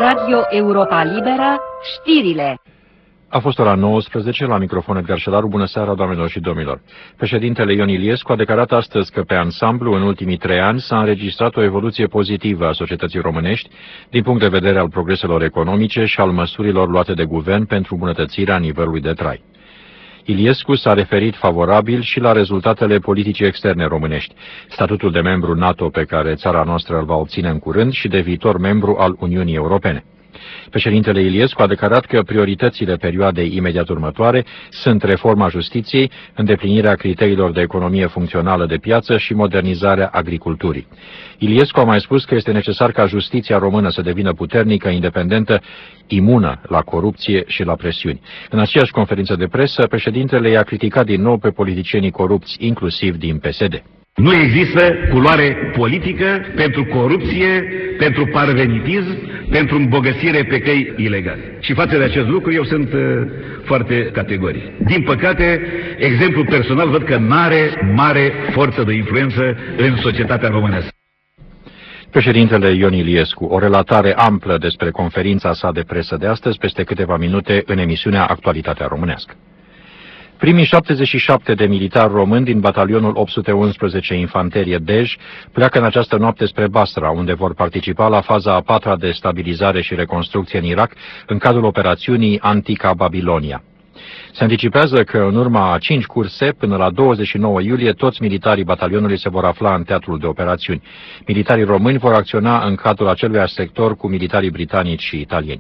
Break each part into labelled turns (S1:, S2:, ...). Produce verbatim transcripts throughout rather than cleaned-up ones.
S1: Radio Europa Liberă, știrile.
S2: A fost ora nouăsprezece, la microfon Edgar Șelaru. Bună seara, doamnelor și domnilor. Președintele Ion Iliescu a declarat astăzi că pe ansamblu, în ultimii trei ani, s-a înregistrat o evoluție pozitivă a societății românești, din punct de vedere al progreselor economice și al măsurilor luate de guvern pentru îmbunătățirea nivelului de trai. Iliescu s-a referit favorabil și la rezultatele politicii externe românești, statutul de membru NATO pe care țara noastră îl va obține în curând și de viitor membru al Uniunii Europene. Președintele Iliescu a declarat că prioritățile perioadei imediat următoare sunt reforma justiției, îndeplinirea criteriilor de economie funcțională de piață și modernizarea agriculturii. Iliescu a mai spus că este necesar ca justiția română să devină puternică, independentă, imună la corupție și la presiuni. În aceeași conferință de presă, președintele i-a criticat din nou pe politicienii corupți, inclusiv din P S D.
S3: Nu există culoare politică pentru corupție, pentru parvenitism, pentru îmbogățire pe căi ilegale. Și față de acest lucru eu sunt uh, foarte categoric. Din păcate, exemplul personal văd că n-are mare forță de influență în societatea românească.
S2: Președintele Ion Iliescu, o relatare amplă despre conferința sa de presă de astăzi, peste câteva minute în emisiunea Actualitatea Românească. Primii șaptezeci și șapte de militari români din batalionul opt sute unsprezece Infanterie Dej pleacă în această noapte spre Basra, unde vor participa la faza a patra de stabilizare și reconstrucție în Irak, în cadrul operațiunii Antica Babilonia. Se anticipează că în urma a cinci curse, până la douăzeci și nouă iulie, toți militarii batalionului se vor afla în teatrul de operațiuni. Militarii români vor acționa în cadrul aceluiași sector cu militarii britanici și italieni.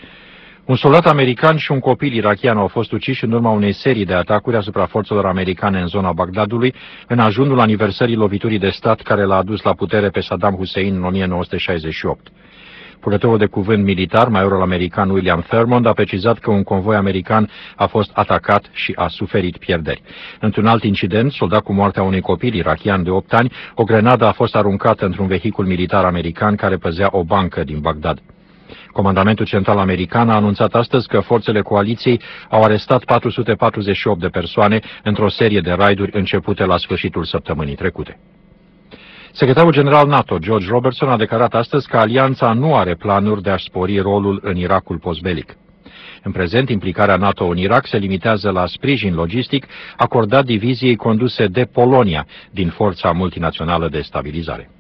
S2: Un soldat american și un copil irakian au fost uciși în urma unei serii de atacuri asupra forțelor americane în zona Bagdadului, în ajunul aniversării loviturii de stat care l-a adus la putere pe Saddam Hussein în o mie nouă sute șaizeci și opt. Purtătorul de cuvânt militar, majorul american William Thurmond, a precizat că un convoi american a fost atacat și a suferit pierderi. Într-un alt incident, soldat cu moartea unui copil irakian de opt ani, o grenadă a fost aruncată într-un vehicul militar american care păzea o bancă din Bagdad. Comandamentul Central American a anunțat astăzi că forțele coaliției au arestat patru sute patruzeci și opt de persoane într-o serie de raiduri începute la sfârșitul săptămânii trecute. Secretarul General NATO, George Robertson, a declarat astăzi că alianța nu are planuri de a spori rolul în Irakul postbelic. În prezent, implicarea NATO în Irak se limitează la sprijin logistic acordat diviziei conduse de Polonia din Forța Multinațională de Stabilizare.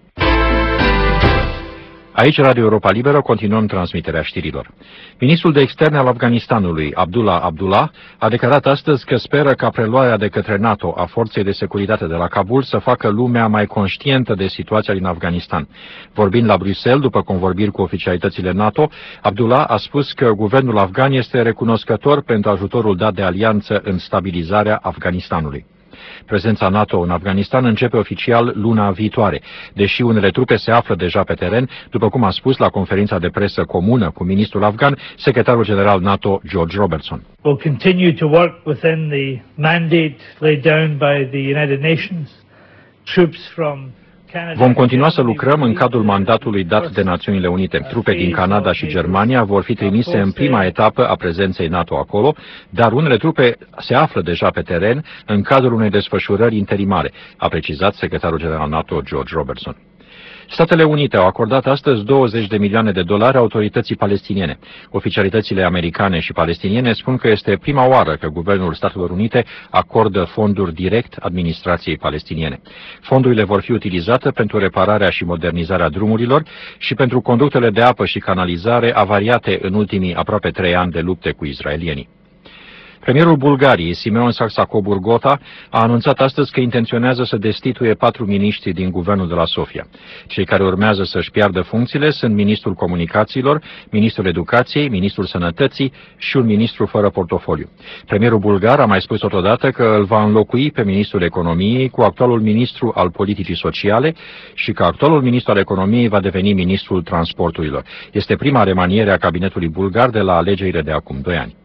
S2: Aici, Radio Europa Liberă, continuăm transmiterea știrilor. Ministrul de Externe al Afganistanului, Abdullah Abdullah, a declarat astăzi că speră ca preluarea de către NATO a forței de securitate de la Kabul să facă lumea mai conștientă de situația din Afganistan. Vorbind la Bruxelles, după convorbiri cu oficialitățile NATO, Abdullah a spus că guvernul afgan este recunoscător pentru ajutorul dat de alianță în stabilizarea Afganistanului. Prezența NATO în Afganistan începe oficial luna viitoare, deși unele trupe se află deja pe teren, după cum a spus la conferința de presă comună cu ministrul afgan, secretarul general NATO George Robertson.
S4: We'll continue to work within the mandate laid down by the United Nations. Troops from
S2: Vom continua să lucrăm în cadrul mandatului dat de Națiunile Unite. Trupe din Canada și Germania vor fi trimise în prima etapă a prezenței NATO acolo, dar unele trupe se află deja pe teren în cadrul unei desfășurări interimare, a precizat secretarul general NATO George Robertson. Statele Unite au acordat astăzi douăzeci de milioane de dolari autorității palestiniene. Oficialitățile americane și palestiniene spun că este prima oară că Guvernul Statelor Unite acordă fonduri direct administrației palestiniene. Fondurile vor fi utilizate pentru repararea și modernizarea drumurilor și pentru conductele de apă și canalizare avariate în ultimii aproape trei ani de lupte cu israelienii. Premierul Bulgariei, Simeon Saxaco-Burgota, a anunțat astăzi că intenționează să destituie patru miniștri din guvernul de la Sofia. Cei care urmează să-și piardă funcțiile sunt ministrul comunicațiilor, ministrul educației, ministrul sănătății și un ministru fără portofoliu. Premierul bulgar a mai spus totodată că îl va înlocui pe ministrul economiei cu actualul ministru al politicii sociale și că actualul ministru al economiei va deveni ministrul transporturilor. Este prima remaniere a cabinetului bulgar de la alegerile de acum doi ani.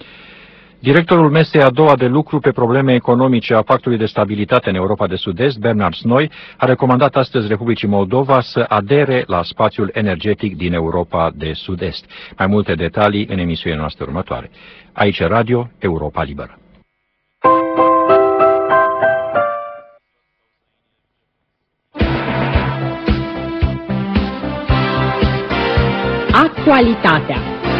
S2: Directorul mesei a doua de lucru pe probleme economice a Pactului de Stabilitate în Europa de Sud-Est, Bernard Snoi, a recomandat astăzi Republicii Moldova să adere la spațiul energetic din Europa de Sud-Est. Mai multe detalii în emisiunea noastră următoare. Aici Radio Europa Liberă.
S1: Actualitatea.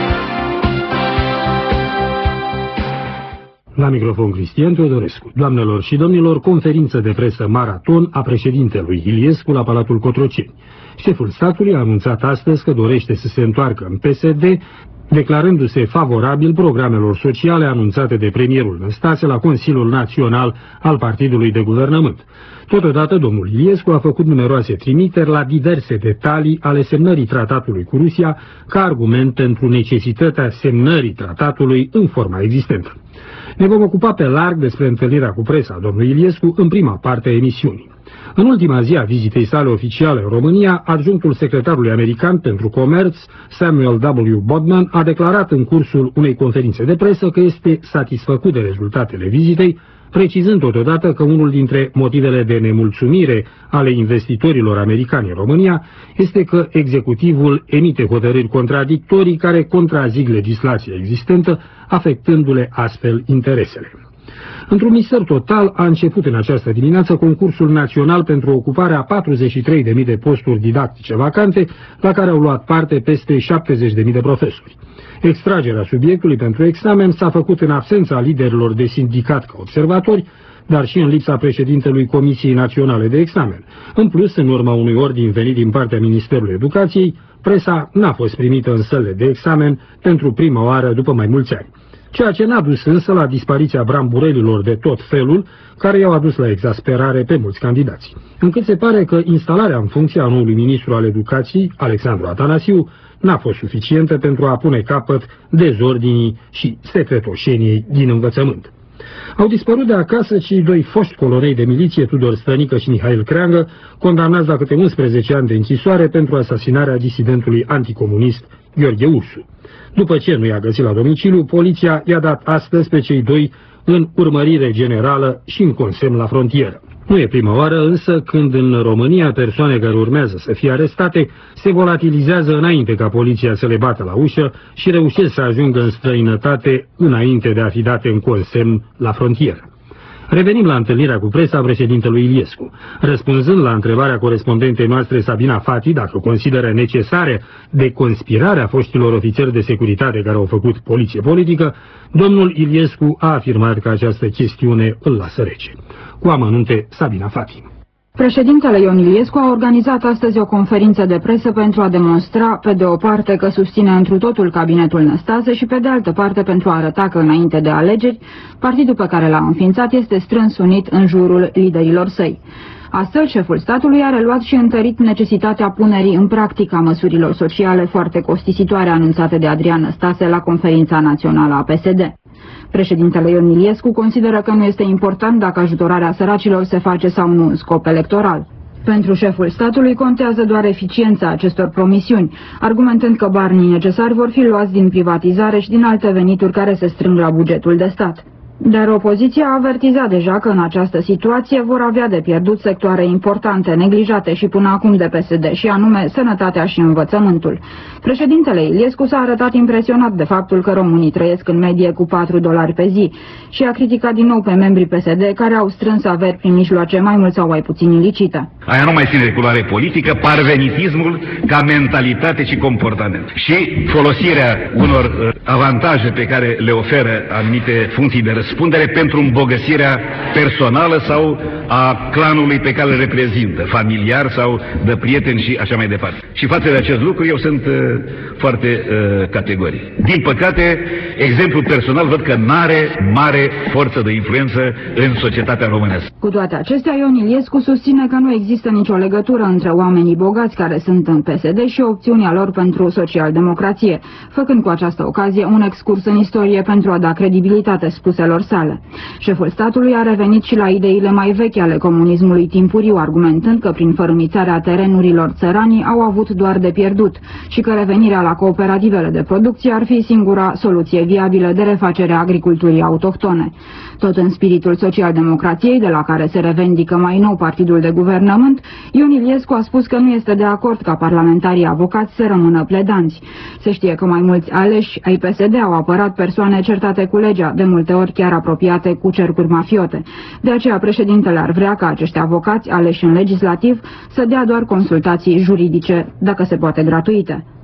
S5: La microfon Cristian Teodorescu. Doamnelor și domnilor, conferință de presă maraton a președintelui Iliescu la Palatul Cotroceni. Șeful statului a anunțat astăzi că dorește să se întoarcă în P S D, declarându-se favorabil programelor sociale anunțate de premierul Năstase la Consiliul Național al Partidului de Guvernământ. Totodată, domnul Iliescu a făcut numeroase trimiteri la diverse detalii ale semnării tratatului cu Rusia ca argument pentru necesitatea semnării tratatului în forma existentă. Ne vom ocupa pe larg despre întâlnirea cu presa domnului Iliescu în prima parte a emisiunii. În ultima zi a vizitei sale oficiale în România, adjunctul secretarului american pentru comerț, Samuel W. Bodman, a declarat în cursul unei conferințe de presă că este satisfăcut de rezultatele vizitei, precizând totodată că unul dintre motivele de nemulțumire ale investitorilor americani în România este că executivul emite hotărâri contradictorii care contrazic legislația existentă, afectându-le astfel interesele. Într-un mister total, a început în această dimineață concursul național pentru ocuparea patruzeci și trei de mii de posturi didactice vacante, la care au luat parte peste șaptezeci de mii de profesori. Extragerea subiectului pentru examen s-a făcut în absența liderilor de sindicat ca observatori, dar și în lipsa președintelui Comisiei Naționale de Examen. În plus, în urma unui ordin venit din partea Ministerului Educației, presa n-a fost primită în sălile de examen pentru prima oară după mai mulți ani. Ceea ce n-a dus însă la dispariția bramburelilor de tot felul, care i-au adus la exasperare pe mulți candidați. Încât se pare că instalarea în funcție a noului ministru al educației, Alexandru Atanasiu, n-a fost suficientă pentru a pune capăt dezordinii și secretoșeniei din învățământ. Au dispărut de acasă cei doi foști colonei de miliție, Tudor Stănică și Mihail Creangă, condamnați la câte unsprezece ani de închisoare pentru asasinarea disidentului anticomunist Gheorghe Ursu. După ce nu i-a găsit la domiciliu, poliția i-a dat astăzi pe cei doi în urmărire generală și în consemn la frontieră. Nu e prima oară însă când în România persoane care urmează să fie arestate se volatilizează înainte ca poliția să le bată la ușă și reușesc să ajungă în străinătate înainte de a fi date în consemn la frontieră. Revenim la întâlnirea cu presa a președintelui Iliescu. Răspunzând la întrebarea corespondentei noastre Sabina Fati dacă consideră necesare deconspirarea foștilor ofițeri de securitate care au făcut poliție politică, domnul Iliescu a afirmat că această chestiune îl lasă rece. Cu amănunte, Sabina Fati.
S6: Președintele Ion Iliescu a organizat astăzi o conferință de presă pentru a demonstra, pe de o parte, că susține întru totul cabinetul Năstase și, pe de altă parte, pentru a arăta că, înainte de alegeri, partidul pe care l-a înființat este strâns unit în jurul liderilor săi. Astfel, șeful statului a reluat și întărit necesitatea punerii în practică a măsurilor sociale foarte costisitoare anunțate de Adrian Năstase la conferința națională a P S D. Președintele Ion Iliescu consideră că nu este important dacă ajutorarea săracilor se face sau nu în scop electoral. Pentru șeful statului contează doar eficiența acestor promisiuni, argumentând că banii necesari vor fi luați din privatizare și din alte venituri care se strâng la bugetul de stat. Dar opoziția a avertizat deja că în această situație vor avea de pierdut sectoare importante, neglijate și până acum de P S D, și anume sănătatea și învățământul. Președintele Iliescu s-a arătat impresionat de faptul că românii trăiesc în medie cu patru dolari pe zi și a criticat din nou pe membrii P S D care au strâns averi prin mijloace mai mult sau mai puțin ilicite.
S3: Aia nu mai ține de culoare politică, parvenitismul ca mentalitate și comportament. Și folosirea unor avantaje pe care le oferă anumite funcții de răspundere pentru îmbogățirea personală sau a clanului pe care îl reprezintă, familiar sau de prieteni și așa mai departe. Și față de acest lucru eu sunt uh, foarte uh, categoric. Din păcate, exemplul personal văd că n-are mare forță de influență în societatea românească.
S6: Cu toate acestea, Ion Iliescu susține că nu există nicio legătură între oamenii bogați care sunt în P S D și opțiunea lor pentru social-democrație, făcând cu această ocazie un excurs în istorie pentru a da credibilitate spuselor sale. Șeful statului a revenit și la ideile mai vechi ale comunismului timpuriu, argumentând că prin fărâmițarea terenurilor țăranii au avut doar de pierdut și că revenirea la cooperativele de producție ar fi singura soluție viabilă de refacere a agriculturii autohtone. Tot în spiritul social-democrației, de la care se revendică mai nou partidul de guvernământ, Ion Iliescu a spus că nu este de acord ca parlamentarii avocați să rămână pledanți. Se știe că mai mulți aleși ai P S D au apărat persoane certate cu legea, de multe ori chiar apropiate cu cercuri mafiote. De aceea președintele ar vrea ca acești avocați aleși în legislativ să dea doar consultații juridice, dacă se poate gratuite.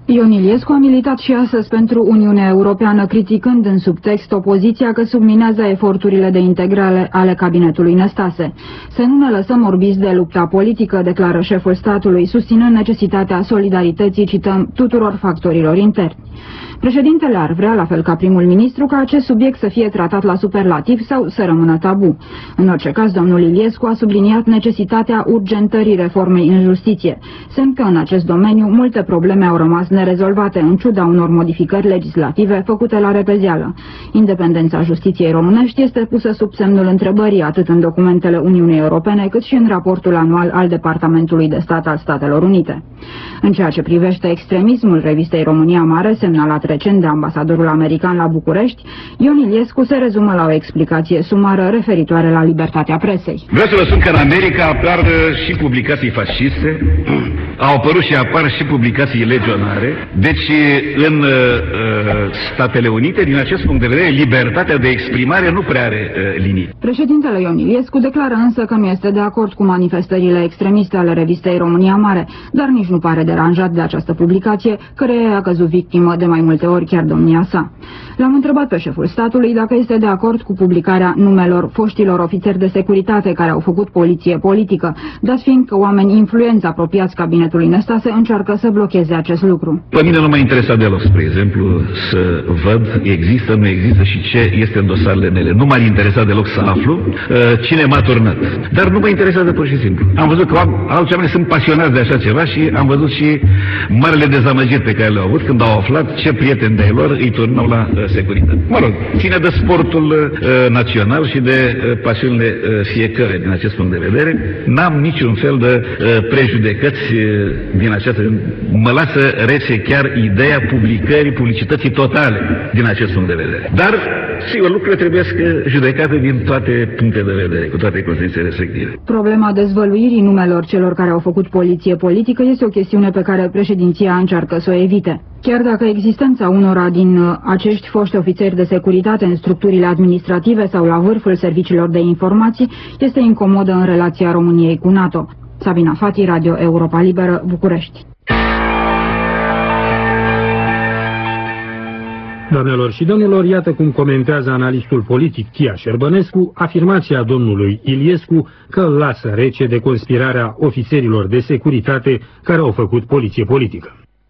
S6: Ion Iliescu a militat și astăzi pentru Uniunea Europeană, criticând în subtext opoziția că subminează eforturile de integrare ale cabinetului Năstase. Să nu ne lăsăm orbiți de lupta politică, declară șeful statului, susținând necesitatea solidarității, cităm, tuturor factorilor interni. Președintele ar vrea, la fel ca primul ministru, ca acest subiect să fie tratat la superlativ sau să rămână tabu. În orice caz, domnul Iliescu a subliniat necesitatea urgentării reformei în justiție, semn că în acest domeniu multe probleme au rămas nerezolvate în ciuda unor modificări legislative făcute la repezeală. Independența justiției românești este pusă sub semnul întrebării atât în documentele Uniunii Europene cât și în raportul anual al Departamentului de Stat al Statelor Unite. În ceea ce privește extremismul revistei România Mare, semnalat recent de ambasadorul american la București, Ion Iliescu se rezumă la o explicație sumară referitoare la libertatea presei.
S3: Vreau să vă spun că în America apar și publicații fasciste, au apărut și apar și publicații legionare, deci în uh, Statele Unite, din acest punct de vedere, libertatea de exprimare nu prea are uh, linii.
S6: Președintele Ion Iliescu declară însă că nu este de acord cu manifestările extremiste ale revistei România Mare, dar nici nu pare deranjat de această publicație, căreia a căzut victimă de mai multe ori chiar domnia sa. L-am întrebat pe șeful statului dacă este de acord cu publicarea numelor foștilor ofițeri de securitate care au făcut poliție politică, dat fiind că oameni influenți apropiați cabinetului Năstase încearcă să blocheze acest lucru.
S3: Pe mine nu m-a interesat deloc, spre exemplu, să văd există, nu există și ce este în dosarele mele. Nu m-a interesat deloc să aflu uh, cine m-a turnat. Dar nu mă interesează pur și simplu. Am văzut că alți oameni sunt pasionați de așa ceva și am văzut și marele dezamăgiri pe care le-au avut când au aflat ce prieteni de-ai lor îi turnau la uh, securitate. Mă rog, ține de sportul uh, național și de uh, pasiunile uh, fiecare din acest punct de vedere. N-am niciun fel de uh, prejudecăți uh, din această... Mă lasă rece chiar ideea publicării, publicității totale din acest punct de vedere. Dar, sigur, lucrurile trebuie să judecate din toate puncte de vedere, cu toate consecințele respective.
S6: Problema dezvăluirii numelor celor care au făcut poliție politică este o chestiune pe care președinția încearcă să o evite. Chiar dacă existența unora din acești foști ofițeri de securitate în structurile administrative sau la vârful serviciilor de informații este incomodă în relația României cu NATO. Sabina Fati, Radio Europa Liberă, București.
S5: Doamnelor și domnilor, iată cum comentează analistul politic Tia Șerbănescu afirmația domnului Iliescu că îl lasă rece de conspirarea ofițerilor de securitate care au făcut poliție politică.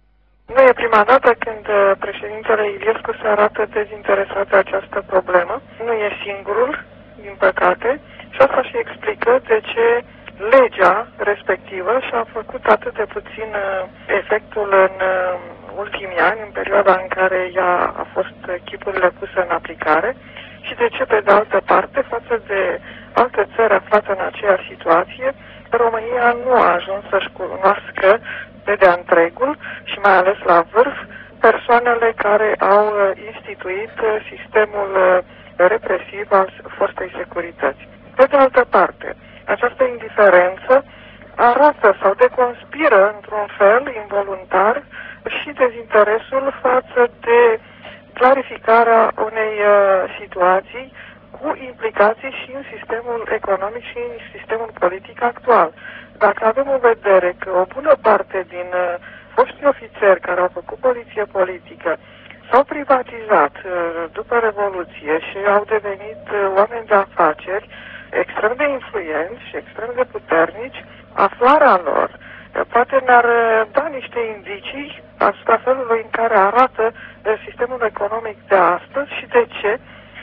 S7: Nu e prima dată când președintele Iliescu se arată dezinteresat de această problemă. Nu e singurul, din păcate, și asta și explică de ce legea respectivă și-a făcut atât de puțin efectul în ultimii ani, în perioada în care ea a fost chipurile puse în aplicare, și de ce, pe de altă parte, față de alte țări aflate în aceeași situație, România nu a ajuns să-și cunoască pe de-a întregul și mai ales la vârf persoanele care au instituit sistemul represiv al forței securității. Pe de altă parte, această indiferență arată sau deconspiră într-un fel involuntar și dezinteresul față de clarificarea unei uh, situații cu implicații și în sistemul economic și în sistemul politic actual. Dacă avem în vedere că o bună parte din uh, foștii ofițeri care au făcut poliție politică s-au privatizat uh, după Revoluție și au devenit uh, oameni de afaceri extrem de influenți și extrem de puternici, aflarea lor poate ne-ar da niște indicii asupra felului în care arată sistemul economic de astăzi și de ce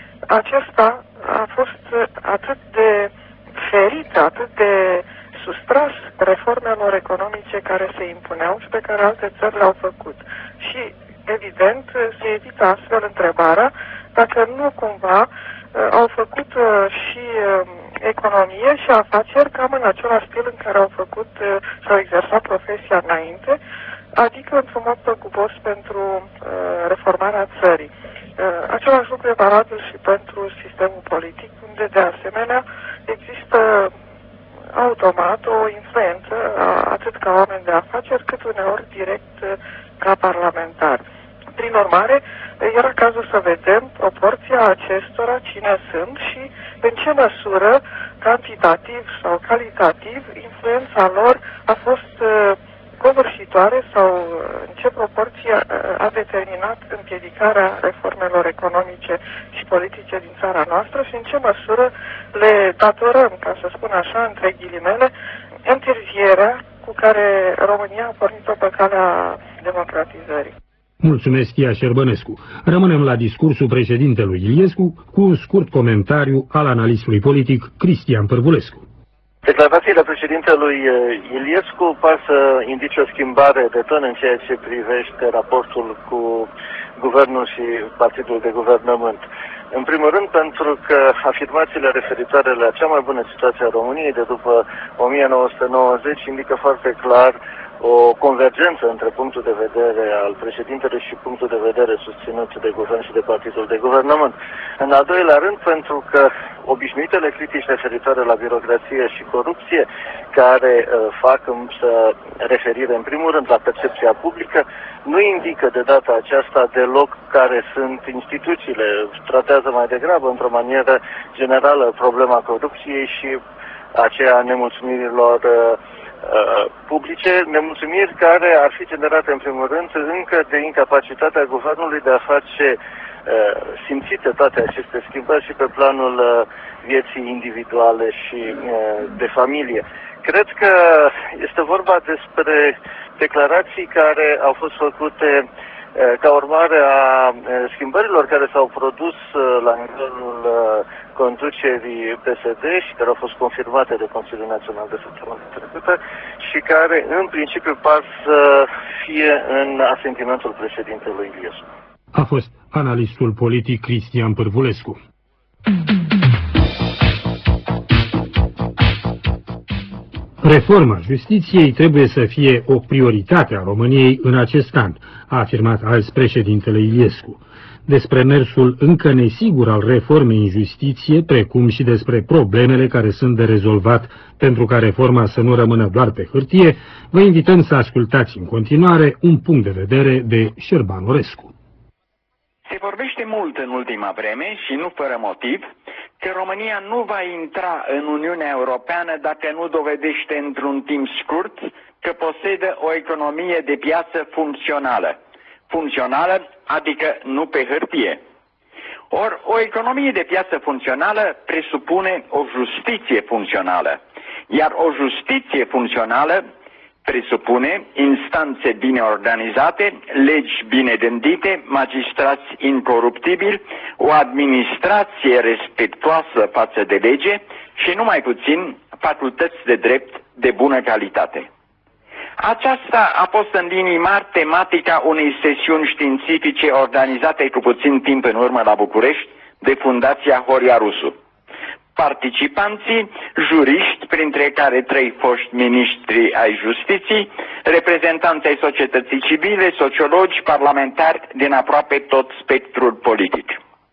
S7: acesta a fost atât de ferit, atât de sustras reformelor economice care se impuneau și pe care alte țări le-au făcut. Și, evident, se evită astfel întrebarea dacă nu cumva au făcut și economie și afaceri cam în același stil în care au făcut și au exersat profesia înainte, adică într-un mod preocupos pentru reformarea țării. Același lucru e valabil și pentru sistemul politic, unde de asemenea există automat o influență atât ca oameni de afaceri, cât uneori direct ca parlamentari. Prin urmare, era cazul să vedem proporția acestora, cine sunt și în ce măsură, cantitativ sau calitativ, influența lor a fost uh, covârșitoare sau în ce proporție a determinat împiedicarea reformelor economice și politice din țara noastră și în ce măsură le datorăm, ca să spun așa, între ghilimele, întârzierea cu care România a pornit-o pe calea democratizării.
S5: Mulțumesc, Ia Șerbănescu. Rămânem la discursul președintelui Iliescu cu un scurt comentariu al analistului politic Cristian Pârvulescu.
S8: Declarațiile președintelui Iliescu par să indice o schimbare de ton în ceea ce privește raportul cu guvernul și partidul de guvernământ. În primul rând pentru că afirmațiile referitoare la cea mai bună situație a României de după o mie nouă sute nouăzeci indică foarte clar o convergență între punctul de vedere al președintelui și punctul de vedere susținut de guvern și de partidul de guvernământ. În al doilea rând, pentru că obișnuitele critici referitoare la birocrație și corupție, care uh, fac să referire în primul rând la percepția publică, nu indică de data aceasta deloc care sunt instituțiile. Tratează mai degrabă, într-o manieră generală, problema corupției și aceea nemulțumirilor uh, publice, nemulțumiri care ar fi generate în primul rând încă de incapacitatea guvernului de a face uh, simțite toate aceste schimbări și pe planul uh, vieții individuale și uh, de familie. Cred că este vorba despre declarații care au fost făcute uh, ca urmare a uh, schimbărilor care s-au produs uh, la nivelul uh, conducerii P S D și care au fost confirmate de Consiliul Național de săptămâna trecută și care în principiu par să fie în asentimentul președintelui Iliescu.
S5: A fost analistul politic Cristian Pârvulescu. Reforma justiției trebuie să fie o prioritate a României în acest an, a afirmat azi președintele Iliescu. Despre mersul încă nesigur al reformei în justiție, precum și despre problemele care sunt de rezolvat pentru ca reforma să nu rămână doar pe hârtie, vă invităm să ascultați în continuare un punct de vedere de Șerban Orescu.
S9: Se vorbește mult în ultima vreme și nu fără motiv că România nu va intra în Uniunea Europeană dacă nu dovedește într-un timp scurt că posedă o economie de piață funcțională. Funcțională, adică nu pe hârtie. Or, o economie de piață funcțională presupune o justiție funcțională, iar o justiție funcțională presupune instanțe bine organizate, legi bine gândite, magistrați incoruptibili, o administrație respectuoasă față de lege și, nu mai puțin, facultăți de drept de bună calitate. Aceasta a fost în linii mari tematica unei sesiuni științifice organizate cu puțin timp în urmă la București de Fundația Horia Rusu. Participanții, juriști, printre care trei foști miniștri ai justiției, reprezentanți ai societății civile, sociologi, parlamentari din aproape tot spectrul politic.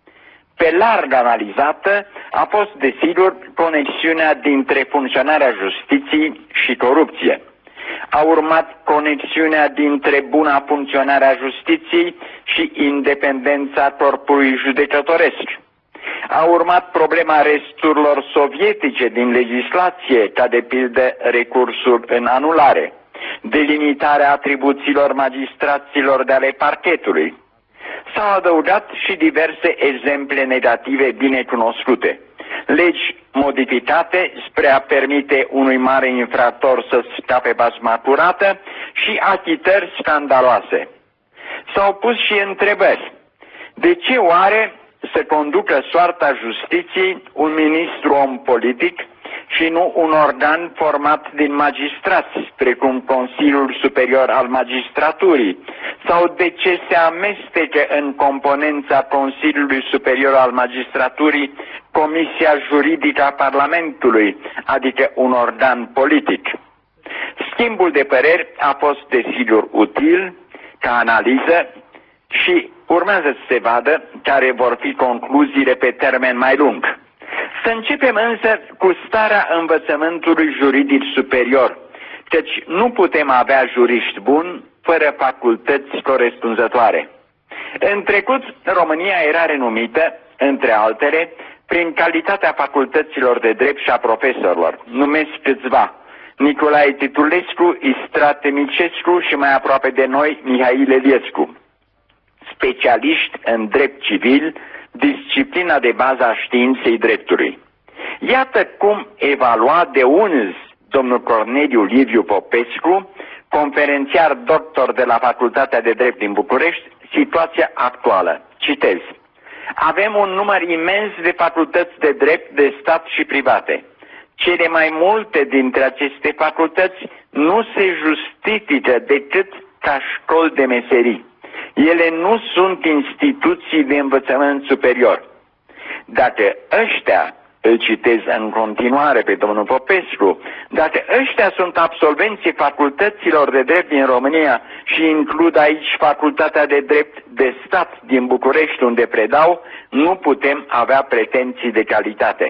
S9: Pe larg analizată a fost, desigur, conexiunea dintre funcționarea justiției și corupție. A urmat conexiunea dintre buna funcționare a justiției și independența corpului judecătoresc. A urmat problema resturilor sovietice din legislație, ca de pildă recursul în anulare, delimitarea atribuțiilor magistraților de ale parchetului. S-au adăugat și diverse exemple negative bine cunoscute. Legi modificate spre a permite unui mare infractor să scape basma curată și achitări scandaloase. S-au pus și întrebări. De ce oare să conducă soarta justiției un ministru om politic și nu un organ format din magistrați, precum Consiliul Superior al Magistraturii? Sau de ce se amestecă în componența Consiliului Superior al Magistraturii Comisia Juridică a Parlamentului, adică un organ politic? Schimbul de păreri a fost desigur util ca analiză și urmează să se vadă care vor fi concluziile pe termen mai lung. Să începem însă cu starea învățământului juridic superior, căci nu putem avea juriști buni fără facultăți corespunzătoare. În trecut, România era renumită, între altele, prin calitatea facultăților de drept și a profesorilor. Numesc câțiva: Nicolae Titulescu, Istrat Temicescu și mai aproape de noi Mihail Eliescu. Specialiști în drept civil, disciplina de bază a științei dreptului. Iată cum evalua de unzi domnul Corneliu Liviu Popescu, conferențiar doctor de la Facultatea de Drept din București, situația actuală. Citez. Avem un număr imens de facultăți de drept de stat și private. Cele mai multe dintre aceste facultăți nu se justifică decât ca școli de meserii. Ele nu sunt instituții de învățământ superior. Dacă ăștia, îl citez în continuare pe domnul Popescu, dacă ăștia sunt absolvenții facultăților de drept din România și includ aici Facultatea de Drept de Stat din București unde predau, nu putem avea pretenții de calitate.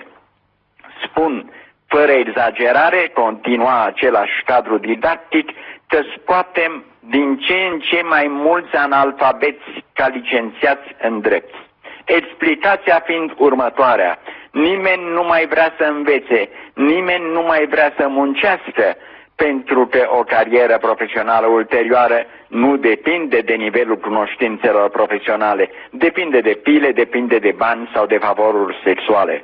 S9: Spun, fără exagerare, continua același cadru didactic, că scoatem din ce în ce mai mulți analfabeți ca licențiați în drept. Explicația fiind următoarea: nimeni nu mai vrea să învețe, nimeni nu mai vrea să muncească, pentru că o carieră profesională ulterioară nu depinde de nivelul cunoștințelor profesionale, depinde de pile, depinde de bani sau de favoruri sexuale.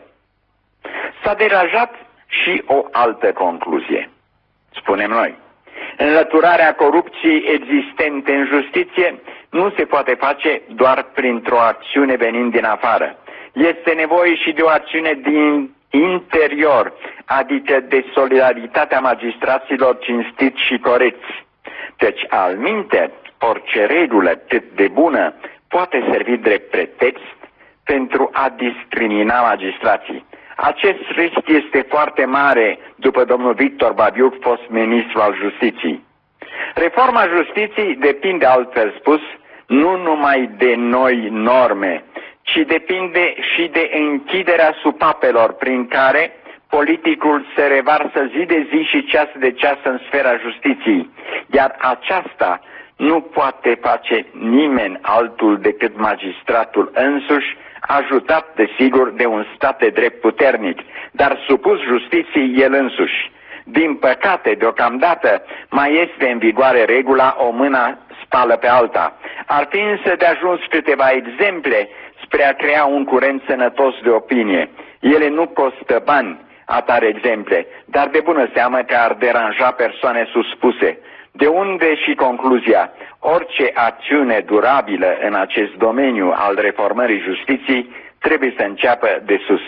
S9: S-a derajat și o altă concluzie, spunem noi. Înlăturarea corupției existente în justiție nu se poate face doar printr-o acțiune venind din afară. Este nevoie și de o acțiune din interior, adică de solidaritatea magistraților cinstiți și corecți. Deci, alminte, orice regulă cât de bună poate servi drept pretext pentru a discrimina magistrații. Acest risc este foarte mare după domnul Victor Babiuc, fost ministru al justiției. Reforma justiției depinde, altfel spus, nu numai de noi norme, ci depinde și de închiderea supapelor prin care politicul se revarsă zi de zi și ceas de ceas în sfera justiției, iar aceasta nu poate face nimeni altul decât magistratul însuși, ajutat, desigur, de un stat de drept puternic, dar supus justiției el însuși. Din păcate, deocamdată, mai este în vigoare regula o mână spală pe alta. Ar fi însă de ajuns câteva exemple spre a crea un curent sănătos de opinie. Ele nu costă bani, atare exemple, dar de bună seamă că ar deranja persoane suspuse. De unde și concluzia, orice acțiune durabilă în acest domeniu al reformării justiției trebuie să înceapă de sus.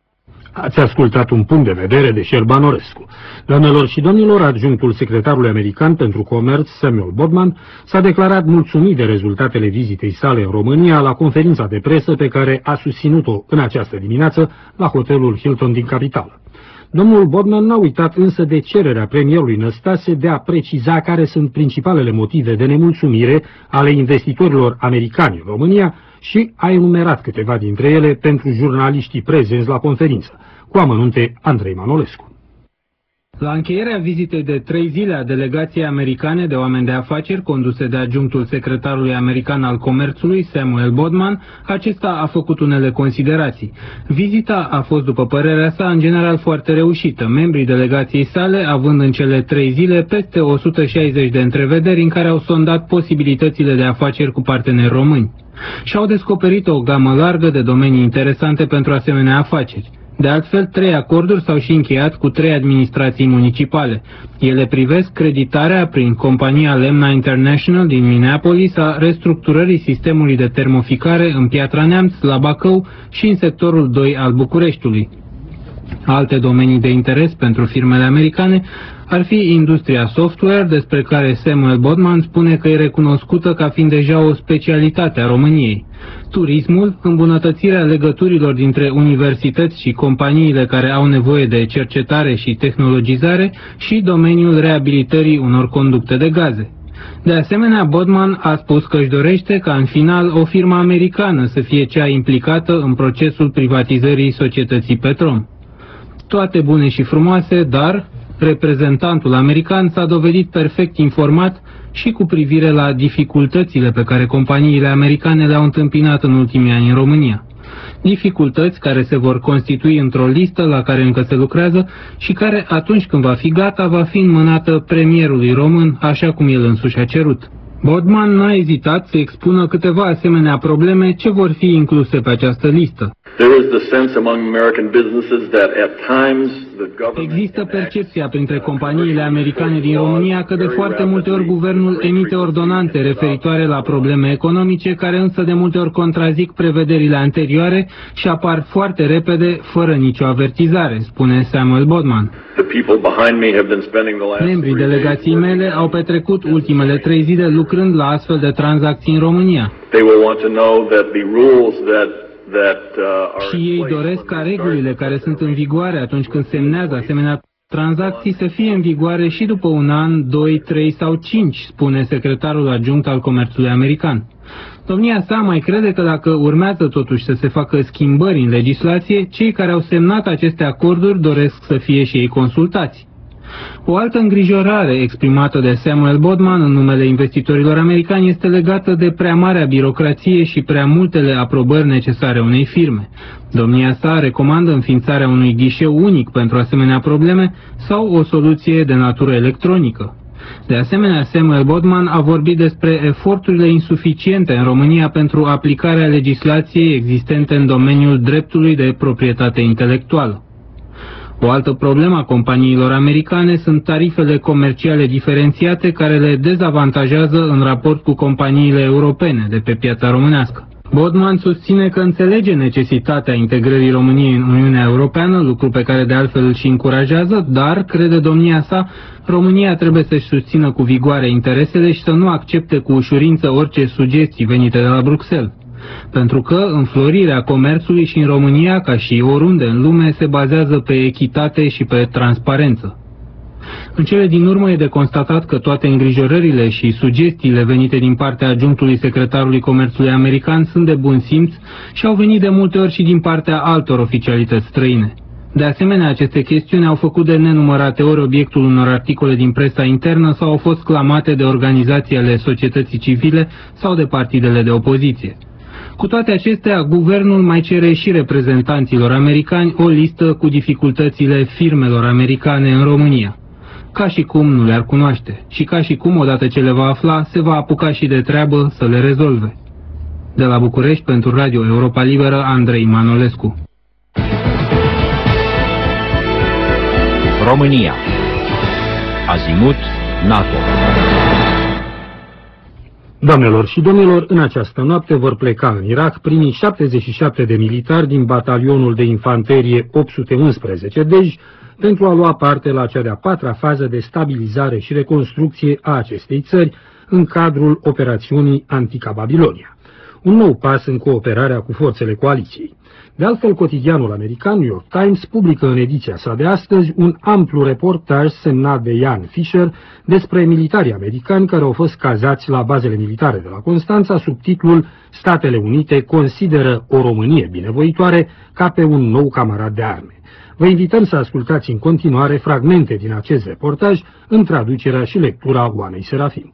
S5: Ați ascultat un punct de vedere de Șerban Orescu. Doamnelor și domnilor, adjunctul secretarului american pentru comerț, Samuel Bodman, s-a declarat mulțumit de rezultatele vizitei sale în România la conferința de presă pe care a susținut-o în această dimineață la hotelul Hilton din capitală. Domnul Bodman n-a uitat însă de cererea premierului Năstase de a preciza care sunt principalele motive de nemulțumire ale investitorilor americani în România și a enumerat câteva dintre ele pentru jurnaliștii prezenți la conferință. Cu amănunte, Andrei Manolescu.
S10: La încheierea vizitei de trei zile a delegației americane de oameni de afaceri conduse de adjunctul secretarului american al comerțului, Samuel Bodman, acesta a făcut unele considerații. Vizita a fost, după părerea sa, în general foarte reușită, membrii delegației sale având în cele trei zile peste o sută șaizeci de întrevederi în care au sondat posibilitățile de afaceri cu parteneri români. Și-au descoperit o gamă largă de domenii interesante pentru asemenea afaceri. De altfel, trei acorduri s-au și încheiat cu trei administrații municipale. Ele privesc creditarea prin compania Lemna International din Minneapolis a restructurării sistemului de termoficare în Piatra Neamț, la Bacău și în sectorul doi al Bucureștiului. Alte domenii de interes pentru firmele americane ar fi industria software, despre care Samuel Bodman spune că e recunoscută ca fiind deja o specialitate a României. Turismul, îmbunătățirea legăturilor dintre universități și companiile care au nevoie de cercetare și tehnologizare și domeniul reabilitării unor conducte de gaze. De asemenea, Bodman a spus că își dorește ca în final o firmă americană să fie cea implicată în procesul privatizării societății Petrom. Toate bune și frumoase, dar reprezentantul american s-a dovedit perfect informat și cu privire la dificultățile pe care companiile americane le-au întâmpinat în ultimii ani în România. Dificultăți care se vor constitui într-o listă la care încă se lucrează și care, atunci când va fi gata, va fi înmânată premierului român, așa cum el însuși a cerut. Bodman n-a ezitat să expună câteva asemenea probleme ce vor fi incluse pe această listă. Există percepția printre companiile americane din România că de foarte multe ori guvernul emite ordonanțe referitoare la probleme economice, care însă de multe ori contrazic prevederile anterioare și apar foarte repede, fără nicio avertizare, spune Samuel Bodman. Membrii delegației mele au petrecut ultimele trei zile lucrând la astfel de tranzacții în România. Și ei doresc ca regulile care sunt în vigoare atunci când semnează asemenea tranzacții să fie în vigoare și după un an, doi, trei sau cinci, spune secretarul adjunct al Comerțului American. Domnia sa mai crede că dacă urmează totuși să se facă schimbări în legislație, cei care au semnat aceste acorduri doresc să fie și ei consultați. O altă îngrijorare exprimată de Samuel Bodman în numele investitorilor americani este legată de prea marea birocrație și prea multele aprobări necesare unei firme. Domnia sa recomandă înființarea unui ghișeu unic pentru asemenea probleme sau o soluție de natură electronică. De asemenea, Samuel Bodman a vorbit despre eforturile insuficiente în România pentru aplicarea legislației existente în domeniul dreptului de proprietate intelectuală. O altă problemă a companiilor americane sunt tarifele comerciale diferențiate care le dezavantajează în raport cu companiile europene de pe piața românească. Bodman susține că înțelege necesitatea integrării României în Uniunea Europeană, lucru pe care de altfel îl și încurajează, dar, crede domnia sa, România trebuie să-și susțină cu vigoare interesele și să nu accepte cu ușurință orice sugestii venite de la Bruxelles. Pentru că înflorirea comerțului și în România, ca și oriunde în lume, se bazează pe echitate și pe transparență. În cele din urmă e de constatat că toate îngrijorările și sugestiile venite din partea adjunctului secretarului Comerțului American sunt de bun simț și au venit de multe ori și din partea altor oficialități străine. De asemenea, aceste chestiuni au făcut de nenumărate ori obiectul unor articole din presa internă sau au fost clamate de organizații ale societății civile sau de partidele de opoziție. Cu toate acestea, guvernul mai cere și reprezentanților americani o listă cu dificultățile firmelor americane în România. Ca și cum nu le-ar cunoaște și ca și cum, odată ce le va afla, se va apuca și de treabă să le rezolve. De la București, pentru Radio Europa Liberă, Andrei Manolescu.
S2: România. Azimut NATO.
S5: Doamnelor și domnilor, în această noapte vor pleca în Irak primii șaptezeci și șapte de militari din batalionul de infanterie opt sute unsprezece Dej pentru a lua parte la cea de-a patra fază de stabilizare și reconstrucție a acestei țări în cadrul operațiunii Antica Babilonia. Un nou pas în cooperarea cu forțele coaliției. De altfel, cotidianul american New York Times publică în ediția sa de astăzi un amplu reportaj semnat de Ian Fisher despre militarii americani care au fost cazați la bazele militare de la Constanța sub titlul Statele Unite consideră o Românie binevoitoare ca pe un nou camarad de arme. Vă invităm să ascultați în continuare fragmente din acest reportaj în traducerea și lectura Oanei Serafim.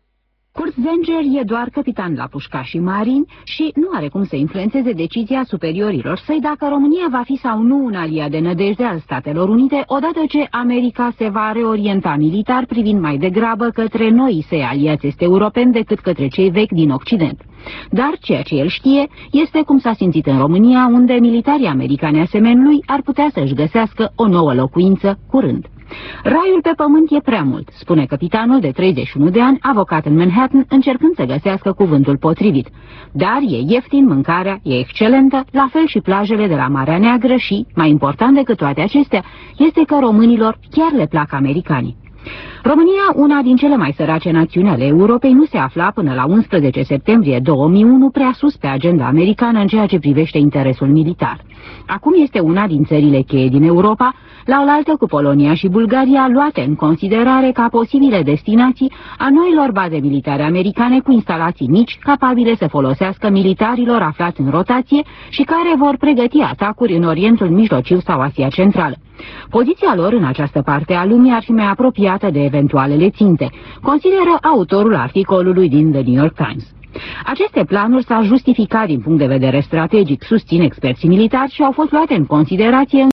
S1: Kurt Zenger e doar capitan la pușcașii marini și nu are cum să influențeze decizia superiorilor săi dacă România va fi sau nu un aliat de nădejde al Statelor Unite, odată ce America se va reorienta militar privind mai degrabă către noi săi aliați este europeni decât către cei vechi din Occident. Dar ceea ce el știe este cum s-a simțit în România, unde militarii americani asemenea lui ar putea să-și găsească o nouă locuință curând. Raiul pe pământ e prea mult, spune capitanul de treizeci și unu de ani, avocat în Manhattan, încercând să găsească cuvântul potrivit. Dar e ieftin, mâncarea e excelentă, la fel și plajele de la Marea Neagră și, mai important decât toate acestea, este că românilor chiar le plac americanii. România, una din cele mai sărace națiuni ale Europei, nu se afla până la unsprezece septembrie două mii unu prea sus pe agenda americană în ceea ce privește interesul militar. Acum este una din țările cheie din Europa, la oaltă cu Polonia și Bulgaria, luate în considerare ca posibile destinații a noilor baze militare americane cu instalații mici, capabile să folosească militarilor aflați în rotație și care vor pregăti atacuri în Orientul Mijlociu sau Asia Centrală. Poziția lor în această parte a lumii ar fi mai apropiată de eventualele ținte, consideră autorul articolului din The New York Times. Aceste planuri s-au justificat din punct de vedere strategic, susțin experții militari, și au fost luate în considerație